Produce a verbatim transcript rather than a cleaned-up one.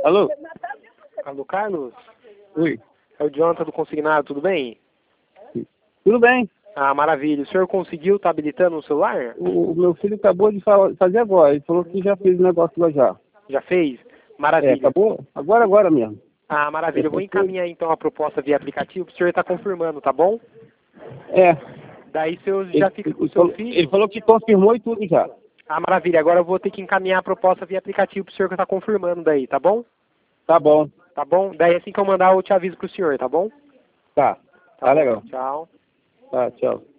Alô? Alô, Carlos? Oi. É o Jonathan do Consignado, tudo bem? Tudo bem? Ah, maravilha. O senhor conseguiu, tá habilitando o celular? O, o meu filho acabou de fa- fazer agora. Ele falou que já fez o negócio lá já. Já fez? É, Maravilha. acabou? Agora, agora mesmo. Ah, maravilha. Eu vou encaminhar então a proposta via aplicativo pro senhor estar confirmando, tá bom? É. Daí seu Ele, já fica com o ele seu falou, filho. ele falou que confirmou e tudo já. Ah, maravilha. Agora eu vou ter que encaminhar a proposta via aplicativo pro senhor que tá confirmando daí, tá bom? Tá bom. Tá bom? Daí assim que eu mandar eu te aviso pro senhor, tá bom? Tá. Tá, Tá bom. legal. Tchau. Tá, tchau.